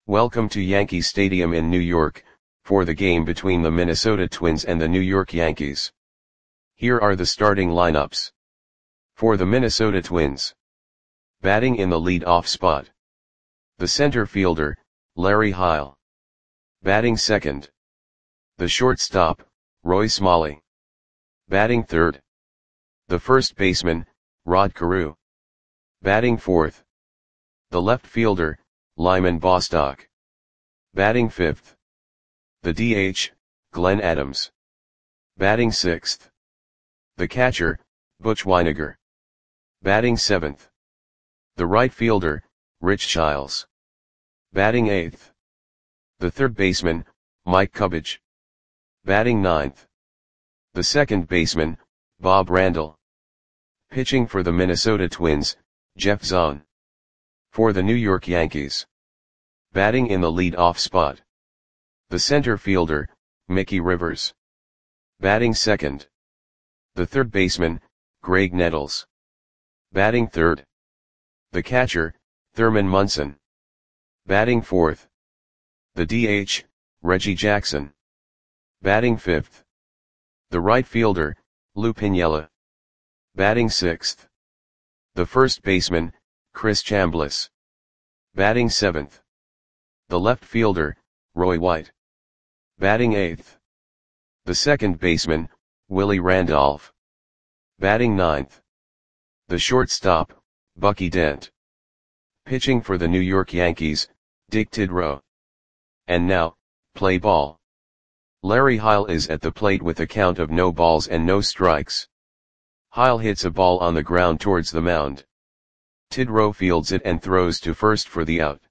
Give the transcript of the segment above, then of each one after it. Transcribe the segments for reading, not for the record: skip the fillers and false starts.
Welcome to Yankee Stadium in New York, for the game between the Minnesota Twins and the New York Yankees. Here are the starting lineups. For the Minnesota Twins. Batting in the lead-off spot. The center fielder, Larry Heil. Batting second. The shortstop, Roy Smalley. Batting third. The first baseman, Rod Carew. Batting fourth. The left fielder, Lyman Bostock. Batting fifth. The DH, Glenn Adams. Batting sixth. The catcher, Butch Wynegar. Batting seventh. The right fielder, Rich Childs. Batting eighth. The third baseman, Mike Cubbage. Batting ninth. The second baseman, Bob Randall. Pitching for the Minnesota Twins, Jeff Zahn. For the New York Yankees. Batting in the lead-off spot. The center fielder, Mickey Rivers. Batting second. The third baseman, Greg Nettles. Batting third. The catcher, Thurman Munson. Batting fourth. The DH, Reggie Jackson. Batting fifth. The right fielder, Lou Piniella. Batting sixth. The first baseman, Chris Chambliss. Batting seventh. The left fielder, Roy White. Batting eighth. The second baseman, Willie Randolph. Batting ninth. The shortstop, Bucky Dent. Pitching for the New York Yankees, Dick Tidrow. And now, play ball. Larry Heil is at the plate with a count of no balls and no strikes. Heil hits a ball on the ground towards the mound. Tidrow fields it and throws to first for the out.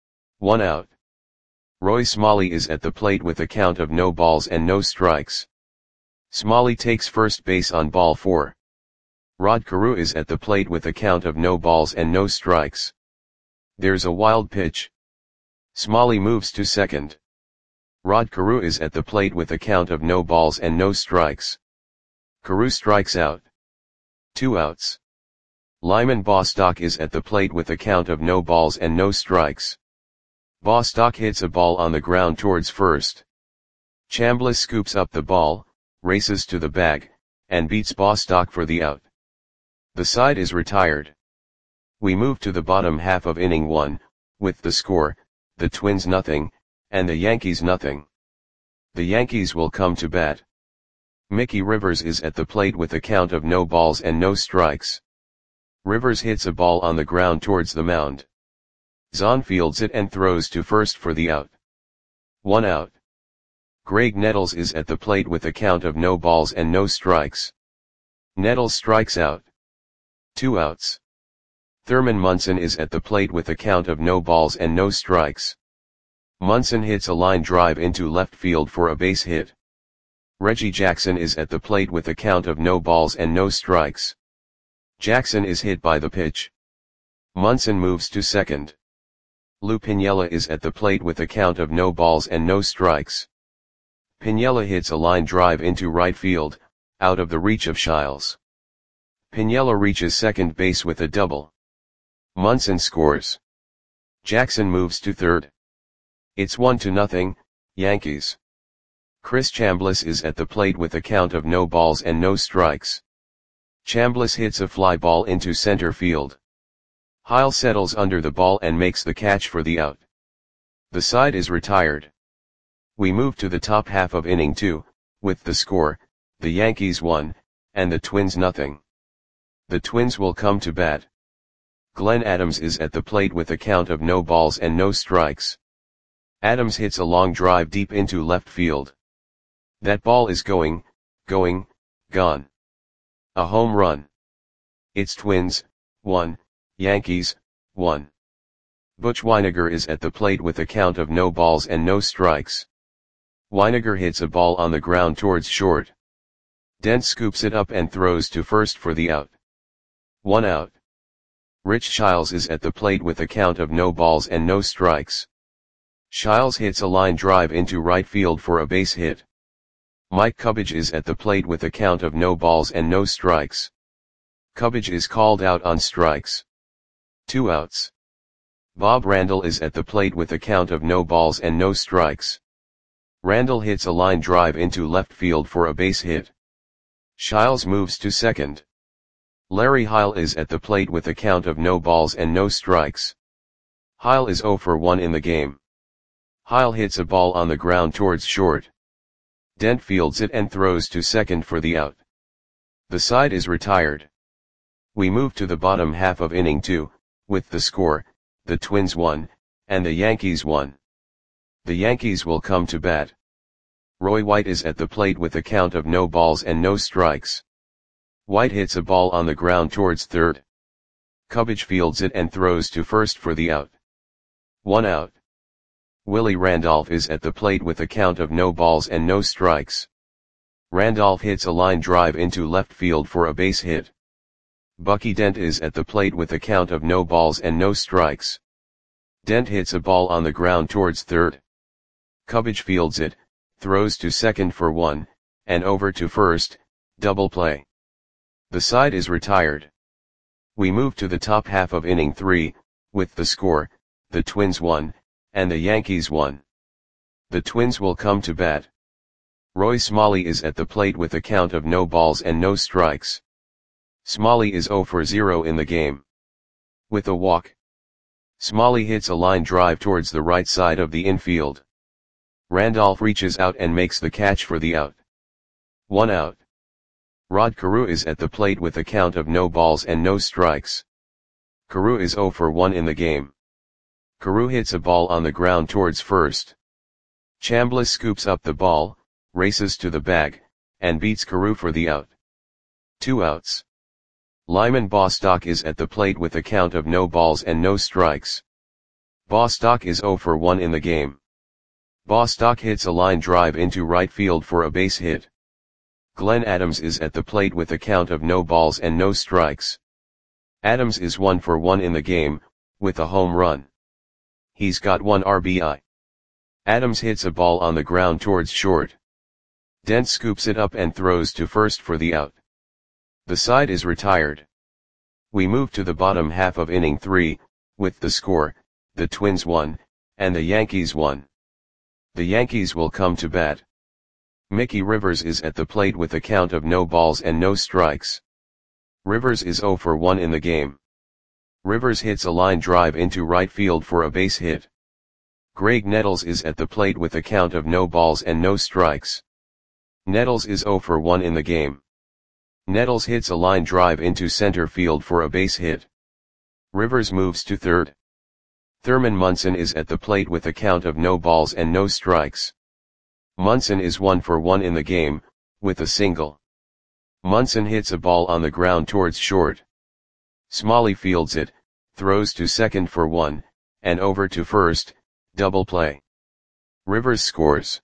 1 out. Roy Smalley is at the plate with a count of no balls and no strikes. Smalley takes first base on ball 4. Rod Carew is at the plate with a count of no balls and no strikes. There's a wild pitch. Smalley moves to second. Rod Carew is at the plate with a count of no balls and no strikes. Carew strikes out. 2 outs. Lyman Bostock is at the plate with a count of no balls and no strikes. Bostock hits a ball on the ground towards first. Chambliss scoops up the ball, races to the bag, and beats Bostock for the out. The side is retired. We move to the bottom half of inning 1, with the score, the Twins nothing, and the Yankees nothing. The Yankees will come to bat. Mickey Rivers is at the plate with a count of no balls and no strikes. Rivers hits a ball on the ground towards the mound. Zahn fields it and throws to first for the out. 1 out. Greg Nettles is at the plate with a count of no balls and no strikes. Nettles strikes out. 2 outs. Thurman Munson is at the plate with a count of no balls and no strikes. Munson hits a line drive into left field for a base hit. Reggie Jackson is at the plate with a count of no balls and no strikes. Jackson is hit by the pitch. Munson moves to second. Lou Piniella is at the plate with a count of no balls and no strikes. Piniella hits a line drive into right field, out of the reach of Childs. Piniella reaches second base with a double. Munson scores. Jackson moves to third. It's 1-0, Yankees. Chris Chambliss is at the plate with a count of no balls and no strikes. Chambliss hits a fly ball into center field. Heil settles under the ball and makes the catch for the out. The side is retired. We move to the top half of inning 2, with the score, the Yankees 1, and the Twins nothing. The Twins will come to bat. Glenn Adams is at the plate with a count of no balls and no strikes. Adams hits a long drive deep into left field. That ball is gone. A home run. It's Twins, 1, Yankees, 1. Butch Wynegar is at the plate with a count of no balls and no strikes. Wynegar hits a ball on the ground towards short. Dent scoops it up and throws to first for the out. 1 out. Rich Childs is at the plate with a count of no balls and no strikes. Childs hits a line drive into right field for a base hit. Mike Cubbage is at the plate with a count of no balls and no strikes. Cubbage is called out on strikes. 2 outs. Bob Randall is at the plate with a count of no balls and no strikes. Randall hits a line drive into left field for a base hit. Shiles moves to second. Larry Heil is at the plate with a count of no balls and no strikes. Heil is 0 for 1 in the game. Heil hits a ball on the ground towards short. Dent fields it and throws to second for the out. The side is retired. We move to the bottom half of inning 2, with the score, the Twins 1, and the Yankees 1. The Yankees will come to bat. Roy White is at the plate with a count of no balls and no strikes. White hits a ball on the ground towards third. Cubbage fields it and throws to first for the out. 1 out. Willie Randolph is at the plate with a count of no balls and no strikes. Randolph hits a line drive into left field for a base hit. Bucky Dent is at the plate with a count of no balls and no strikes. Dent hits a ball on the ground towards third. Cubbage fields it, throws to second for 1, and over to first, double play. The side is retired. We move to the top half of inning 3, with the score, the Twins 1, and the Yankees 1. The Twins will come to bat. Roy Smalley is at the plate with a count of no balls and no strikes. Smalley is 0 for 0 in the game. With a walk. Smalley hits a line drive towards the right side of the infield. Randolph reaches out and makes the catch for the out. 1 out. Rod Carew is at the plate with a count of no balls and no strikes. Carew is 0 for 1 in the game. Carew hits a ball on the ground towards first. Chambliss scoops up the ball, races to the bag, and beats Carew for the out. 2 outs. Lyman Bostock is at the plate with a count of no balls and no strikes. Bostock is 0 for 1 in the game. Bostock hits a line drive into right field for a base hit. Glenn Adams is at the plate with a count of no balls and no strikes. Adams is 1 for 1 in the game, with a home run. He's got 1 RBI. Adams hits a ball on the ground towards short. Dent scoops it up and throws to first for the out. The side is retired. We move to the bottom half of inning 3, with the score, the Twins 1, and the Yankees 1. The Yankees will come to bat. Mickey Rivers is at the plate with a count of no balls and no strikes. Rivers is 0 for 1 in the game. Rivers hits a line drive into right field for a base hit. Greg Nettles is at the plate with a count of no balls and no strikes. Nettles is 0 for 1 in the game. Nettles hits a line drive into center field for a base hit. Rivers moves to third. Thurman Munson is at the plate with a count of no balls and no strikes. Munson is 1 for 1 in the game, with a single. Munson hits a ball on the ground towards short. Smalley fields it, throws to second for 1, and over to first, double play. Rivers scores.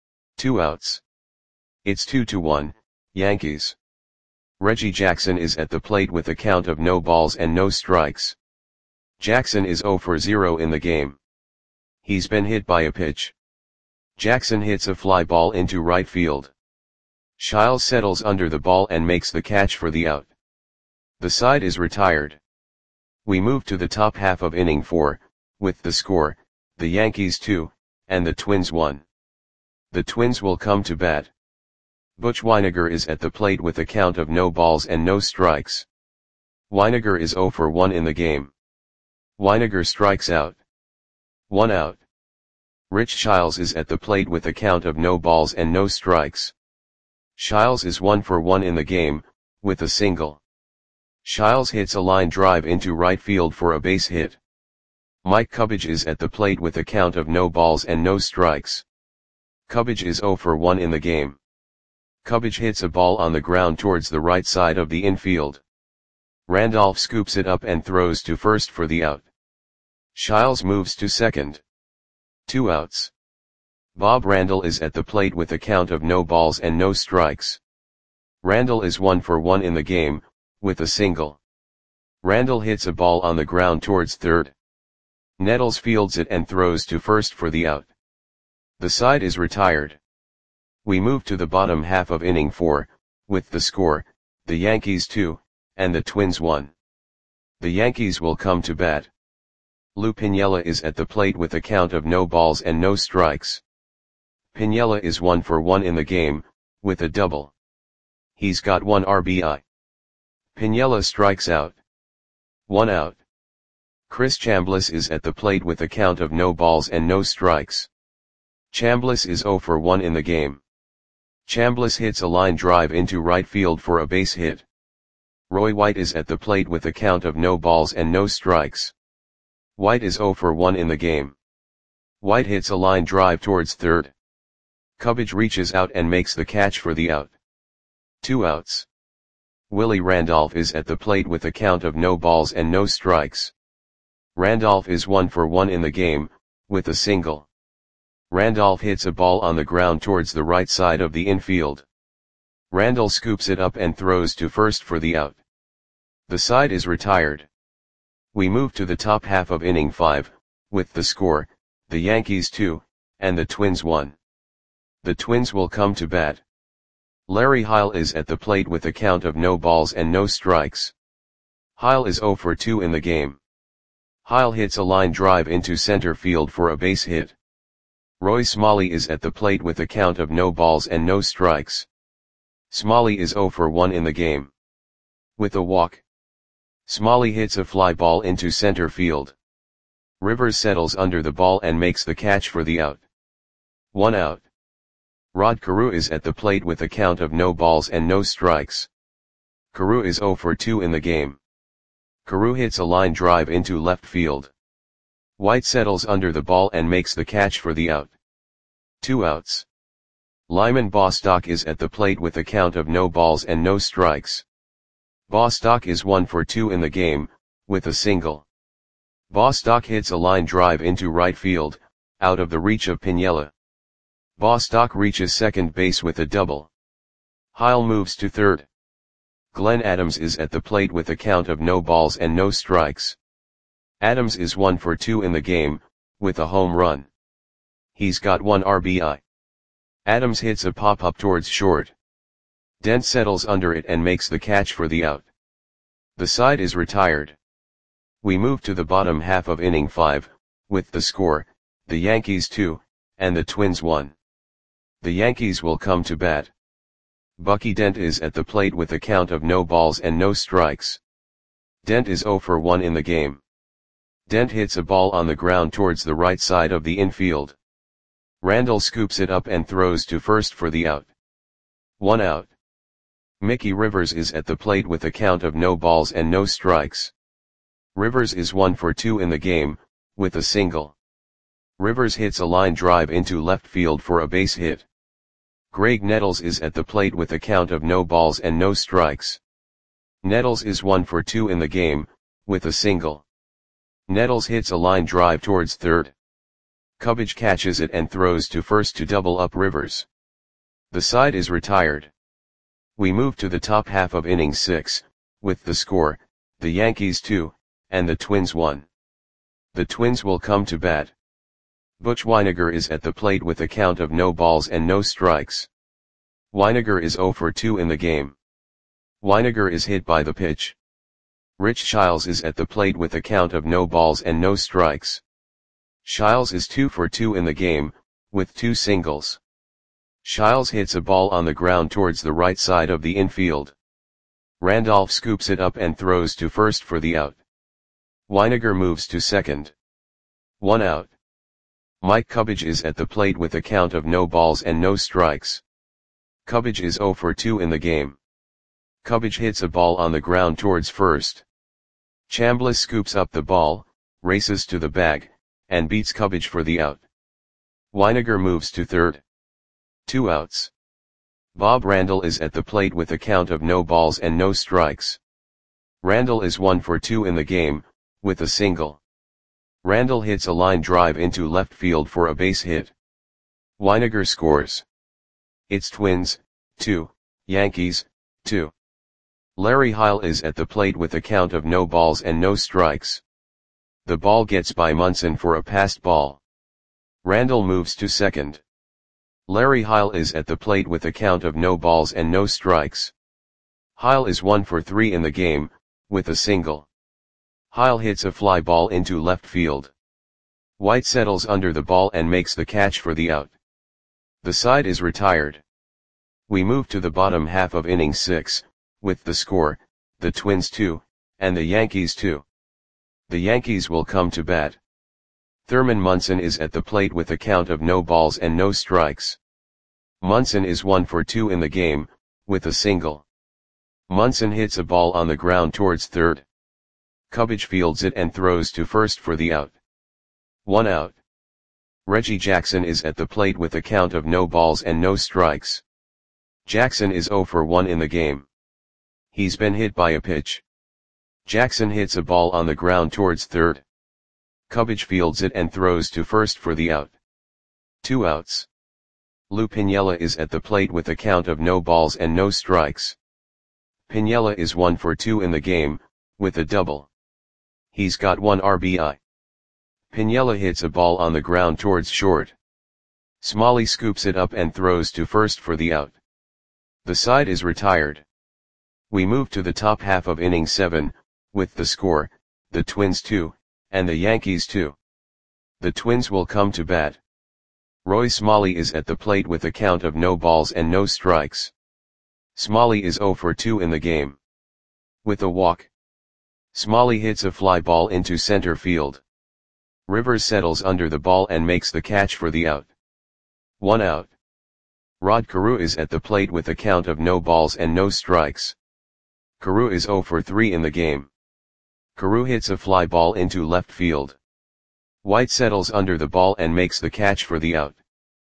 2 outs. It's 2-1, Yankees. Reggie Jackson is at the plate with a count of no balls and no strikes. Jackson is 0 for 0 in the game. He's been hit by a pitch. Jackson hits a fly ball into right field. Shiles settles under the ball and makes the catch for the out. The side is retired. We move to the top half of inning 4, with the score, the Yankees 2, and the Twins 1. The Twins will come to bat. Butch Wynegar is at the plate with a count of no balls and no strikes. Wynegar is 0 for 1 in the game. Wynegar strikes out. 1 out. Rich Shiles is at the plate with a count of no balls and no strikes. Shiles is 1 for 1 in the game, with a single. Shiles hits a line drive into right field for a base hit. Mike Cubbage is at the plate with a count of no balls and no strikes. Cubbage is 0 for 1 in the game. Cubbage hits a ball on the ground towards the right side of the infield. Randolph scoops it up and throws to first for the out. Shiles moves to second. 2 outs. Bob Randall is at the plate with a count of no balls and no strikes. Randall is 1 for 1 in the game, with a single. Randall hits a ball on the ground towards third. Nettles fields it and throws to first for the out. The side is retired. We move to the bottom half of inning 4, with the score, the Yankees 2, and the Twins 1. The Yankees will come to bat. Lou Piniella is at the plate with a count of no balls and no strikes. Piniella is 1 for 1 in the game, with a double. He's got 1 RBI. Piniella strikes out. 1 out. Chris Chambliss is at the plate with a count of no balls and no strikes. Chambliss is 0 for 1 in the game. Chambliss hits a line drive into right field for a base hit. Roy White is at the plate with a count of no balls and no strikes. White is 0 for 1 in the game. White hits a line drive towards third. Cubbage reaches out and makes the catch for the out. 2 outs. Willie Randolph is at the plate with a count of no balls and no strikes. Randolph is 1 for 1 in the game, with a single. Randolph hits a ball on the ground towards the right side of the infield. Randall scoops it up and throws to first for the out. The side is retired. We move to the top half of inning 5, with the score, the Yankees 2, and the Twins 1. The Twins will come to bat. Larry Heil is at the plate with a count of no balls and no strikes. Heil is 0 for 2 in the game. Heil hits a line drive into center field for a base hit. Roy Smalley is at the plate with a count of no balls and no strikes. Smalley is 0 for 1 in the game. With a walk. Smalley hits a fly ball into center field. Rivers settles under the ball and makes the catch for the out. 1 out. Rod Carew is at the plate with a count of no balls and no strikes. Carew is 0 for 2 in the game. Carew hits a line drive into left field. White settles under the ball and makes the catch for the out. 2 outs. Lyman Bostock is at the plate with a count of no balls and no strikes. Bostock is 1 for 2 in the game, with a single. Bostock hits a line drive into right field, out of the reach of Piniella. Bostock reaches second base with a double. Heil moves to third. Glenn Adams is at the plate with a count of no balls and no strikes. Adams is 1 for 2 in the game, with a home run. He's got 1 RBI. Adams hits a pop-up towards short. Dent settles under it and makes the catch for the out. The side is retired. We move to the bottom half of inning 5, with the score, the Yankees 2, and the Twins 1. The Yankees will come to bat. Bucky Dent is at the plate with a count of no balls and no strikes. Dent is 0 for 1 in the game. Dent hits a ball on the ground towards the right side of the infield. Randall scoops it up and throws to first for the out. 1 out. Mickey Rivers is at the plate with a count of no balls and no strikes. Rivers is 1 for 2 in the game, with a single. Rivers hits a line drive into left field for a base hit. Greg Nettles is at the plate with a count of no balls and no strikes. Nettles is 1 for 2 in the game, with a single. Nettles hits a line drive towards third. Cubbage catches it and throws to first to double up Rivers. The side is retired. We move to the top half of inning 6, with the score, the Yankees 2, and the Twins 1. The Twins will come to bat. Butch Wynegar is at the plate with a count of no balls and no strikes. Wynegar is 0 for 2 in the game. Wynegar is hit by the pitch. Rich Shiles is at the plate with a count of no balls and no strikes. Shiles is 2 for 2 in the game, with 2 singles. Shiles hits a ball on the ground towards the right side of the infield. Randolph scoops it up and throws to first for the out. Wynegar moves to second. 1 out. Mike Cubbage is at the plate with a count of no balls and no strikes. Cubbage is 0 for 2 in the game. Cubbage hits a ball on the ground towards first. Chambliss scoops up the ball, races to the bag, and beats Cubbage for the out. Wynegar moves to third. 2 outs. Bob Randall is at the plate with a count of no balls and no strikes. Randall is 1 for 2 in the game, with a single. Randall hits a line drive into left field for a base hit. Wynegar scores. It's Twins, 2, Yankees, 2. Larry Heil is at the plate with a count of no balls and no strikes. The ball gets by Munson for a passed ball. Randall moves to second. Larry Heil is at the plate with a count of no balls and no strikes. Heil is 1 for 3 in the game, with a single. Heil hits a fly ball into left field. White settles under the ball and makes the catch for the out. The side is retired. We move to the bottom half of inning 6, with the score, the Twins 2, and the Yankees 2. The Yankees will come to bat. Thurman Munson is at the plate with a count of no balls and no strikes. Munson is 1 for 2 in the game, with a single. Munson hits a ball on the ground towards third. Cubbage fields it and throws to first for the out. 1 out. Reggie Jackson is at the plate with a count of no balls and no strikes. Jackson is 0 for 1 in the game. He's been hit by a pitch. Jackson hits a ball on the ground towards third. Cubbage fields it and throws to first for the out. 2 outs. Lou Piniella is at the plate with a count of no balls and no strikes. Piniella is 1 for 2 in the game, with a double. He's got 1 RBI. Piniella hits a ball on the ground towards short. Smalley scoops it up and throws to first for the out. The side is retired. We move to the top half of inning 7, with the score, the Twins 2, and the Yankees 2. The Twins will come to bat. Roy Smalley is at the plate with a count of no balls and no strikes. Smalley is 0 for 2 in the game. With a walk. Smalley hits a fly ball into center field. Rivers settles under the ball and makes the catch for the out. 1 out. Rod Carew is at the plate with a count of no balls and no strikes. Carew is 0 for 3 in the game. Carew hits a fly ball into left field. White settles under the ball and makes the catch for the out.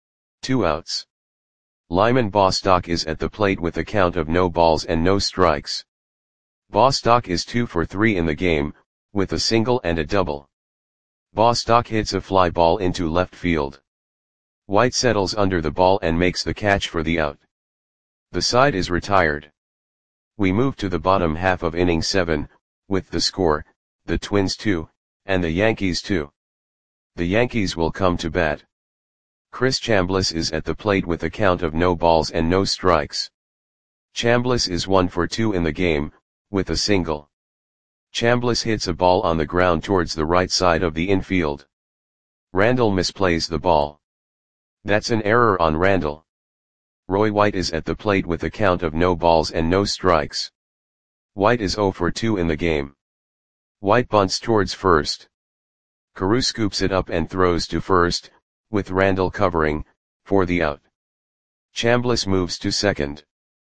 2 outs. Lyman Bostock is at the plate with a count of no balls and no strikes. Bostock is 2 for 3 in the game, with a single and a double. Bostock hits a fly ball into left field. White settles under the ball and makes the catch for the out. The side is retired. We move to the bottom half of inning 7, with the score, the Twins 2, and the Yankees 2. The Yankees will come to bat. Chris Chambliss is at the plate with a count of no balls and no strikes. Chambliss is 1 for 2 in the game, with a single. Chambliss hits a ball on the ground towards the right side of the infield. Randall misplays the ball. That's an error on Randall. Roy White is at the plate with a count of no balls and no strikes. White is 0 for 2 in the game. White bunts towards first. Carew scoops it up and throws to first, with Randall covering, for the out. Chambliss moves to second.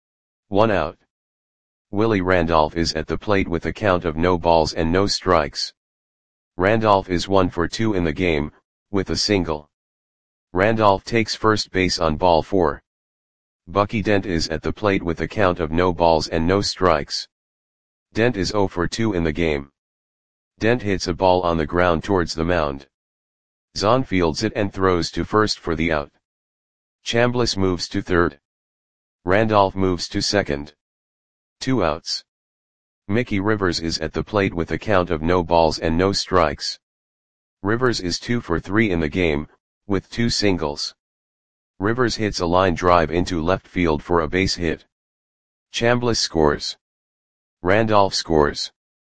1 out. Willie Randolph is at the plate with a count of no balls and no strikes. Randolph is 1 for 2 in the game, with a single. Randolph takes first base on ball 4. Bucky Dent is at the plate with a count of no balls and no strikes. Dent is 0 for 2 in the game. Dent hits a ball on the ground towards the mound. Zahn fields it and throws to first for the out. Chambliss moves to third. Randolph moves to second. 2 outs. Mickey Rivers is at the plate with a count of no balls and no strikes. Rivers is 2 for 3 in the game, with 2 singles. Rivers hits a line drive into left field for a base hit. Chambliss scores. Randolph scores.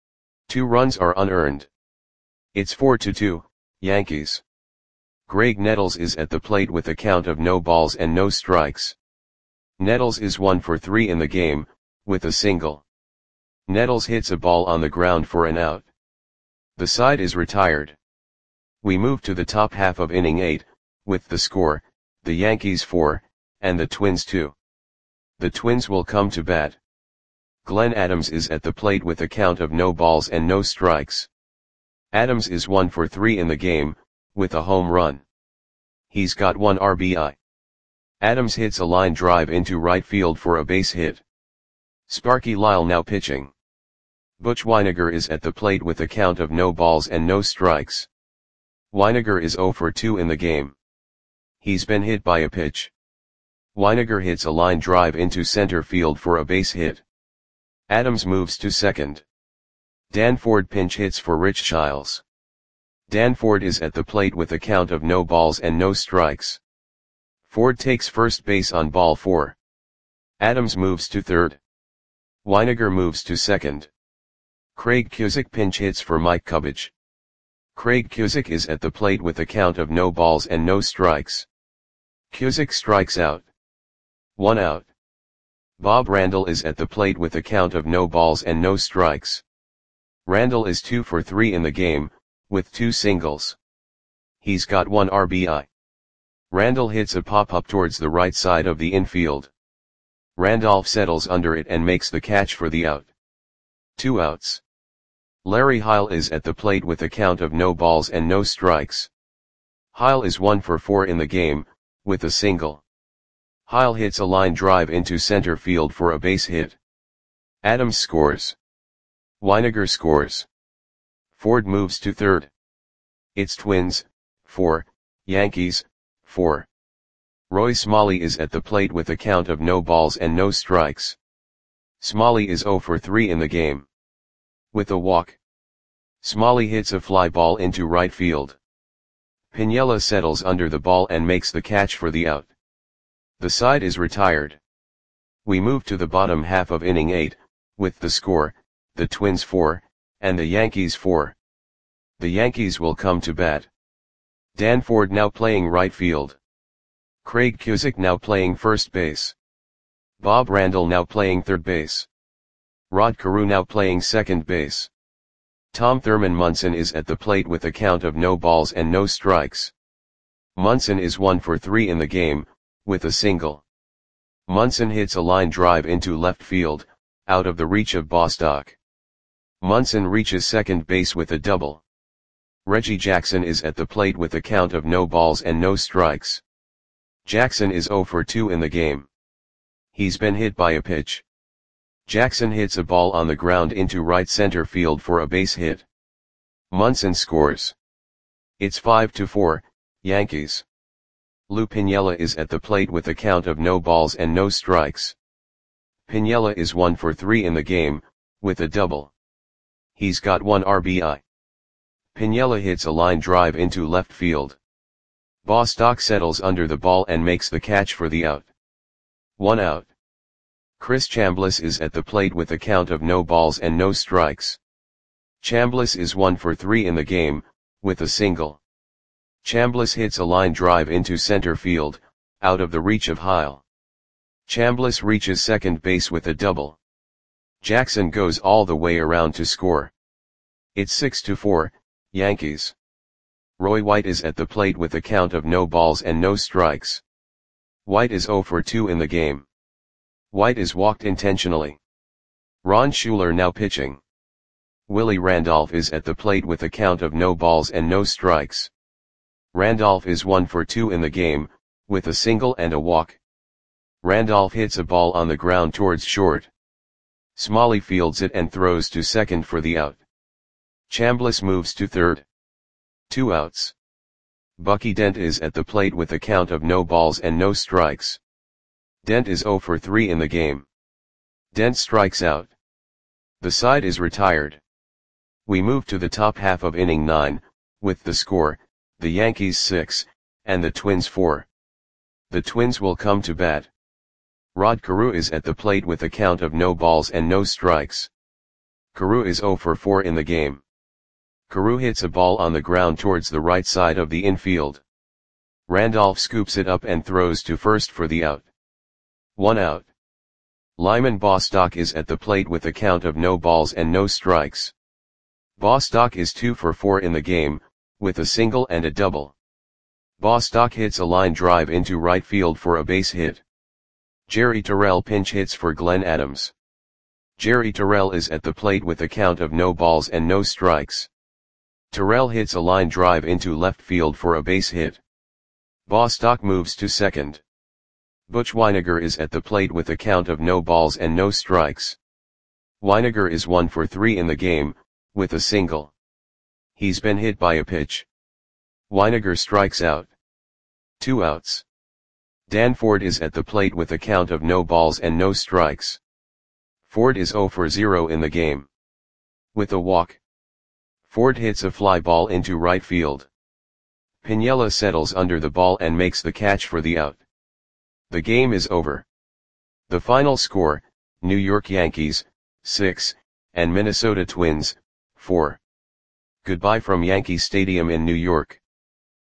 2 runs are unearned. It's 4-2, Yankees. Greg Nettles is at the plate with a count of no balls and no strikes. Nettles is 1 for 3 in the game, with a single. Nettles hits a ball on the ground for an out. The side is retired. We move to the top half of inning 8, with the score, the Yankees 4, and the Twins 2. The Twins will come to bat. Glenn Adams is at the plate with a count of no balls and no strikes. Adams is 1 for 3 in the game, with a home run. He's got 1 RBI. Adams hits a line drive into right field for a base hit. Sparky Lyle now pitching. Butch Wynegar is at the plate with a count of no balls and no strikes. Wynegar is 0 for 2 in the game. He's been hit by a pitch. Wynegar hits a line drive into center field for a base hit. Adams moves to second. Dan Ford pinch hits for Rich Childs. Dan Ford is at the plate with a count of no balls and no strikes. Ford takes first base on ball 4. Adams moves to third. Wynegar moves to second. Craig Cusick pinch hits for Mike Cubbage. Craig Cusick is at the plate with a count of no balls and no strikes. Cusick strikes out. 1 out. Bob Randall is at the plate with a count of no balls and no strikes. Randall is 2 for 3 in the game, with 2 singles. He's got 1 RBI. Randall hits a pop-up towards the right side of the infield. Randolph settles under it and makes the catch for the out. 2 outs. Larry Heil is at the plate with a count of no balls and no strikes. Heil is 1 for 4 in the game, with a single. Heil hits a line drive into center field for a base hit. Adams scores. Weiniger scores. Ford moves to third. It's Twins, 4, Yankees, 4. Roy Smalley is at the plate with a count of no balls and no strikes. Smalley is 0 for 3 in the game. With a walk. Smalley hits a fly ball into right field. Piniella settles under the ball and makes the catch for the out. The side is retired. We move to the bottom half of inning 8, with the score, the Twins 4, and the Yankees 4. The Yankees will come to bat. Dan Ford now playing right field. Craig Cusick now playing first base. Bob Randall now playing third base. Rod Carew now playing second base. Tom Thurman Munson is at the plate with a count of no balls and no strikes. Munson is 1 for 3 in the game, with a single. Munson hits a line drive into left field, out of the reach of Bostock. Munson reaches second base with a double. Reggie Jackson is at the plate with a count of no balls and no strikes. Jackson is 0 for 2 in the game. He's been hit by a pitch. Jackson hits a ball on the ground into right center field for a base hit. Munson scores. It's 5-4, Yankees. Lou Piniella is at the plate with a count of no balls and no strikes. Piniella is 1 for 3 in the game, with a double. He's got 1 RBI. Piniella hits a line drive into left field. Bostock settles under the ball and makes the catch for the out. 1 out. Chris Chambliss is at the plate with a count of no balls and no strikes. Chambliss is 1 for 3 in the game, with a single. Chambliss hits a line drive into center field, out of the reach of Heil. Chambliss reaches second base with a double. Jackson goes all the way around to score. It's 6-4, Yankees. Roy White is at the plate with a count of no balls and no strikes. White is 0 for 2 in the game. White is walked intentionally. Ron Schuler now pitching. Willie Randolph is at the plate with a count of no balls and no strikes. Randolph is 1 for 2 in the game, with a single and a walk. Randolph hits a ball on the ground towards short. Smalley fields it and throws to second for the out. Chambliss moves to third. 2 outs. Bucky Dent is at the plate with a count of no balls and no strikes. Dent is 0 for 3 in the game. Dent strikes out. The side is retired. We move to the top half of inning 9, with the score, the Yankees 6, and the Twins 4. The Twins will come to bat. Rod Carew is at the plate with a count of no balls and no strikes. Carew is 0 for 4 in the game. Carew hits a ball on the ground towards the right side of the infield. Randolph scoops it up and throws to first for the out. 1 out. Lyman Bostock is at the plate with a count of no balls and no strikes. Bostock is 2 for 4 in the game, with a single and a double. Bostock hits a line drive into right field for a base hit. Jerry Terrell pinch hits for Glenn Adams. Jerry Terrell is at the plate with a count of no balls and no strikes. Terrell hits a line drive into left field for a base hit. Bostock moves to second. Butch Weiniger is at the plate with a count of no balls and no strikes. Weiniger is 1 for 3 in the game, with a single. He's been hit by a pitch. Weiniger strikes out. 2 outs. Dan Ford is at the plate with a count of no balls and no strikes. Ford is 0 for 0 in the game. With a walk. Ford hits a fly ball into right field. Piniella settles under the ball and makes the catch for the out. The game is over. The final score, New York Yankees, 6, and Minnesota Twins, 4. Goodbye from Yankee Stadium in New York.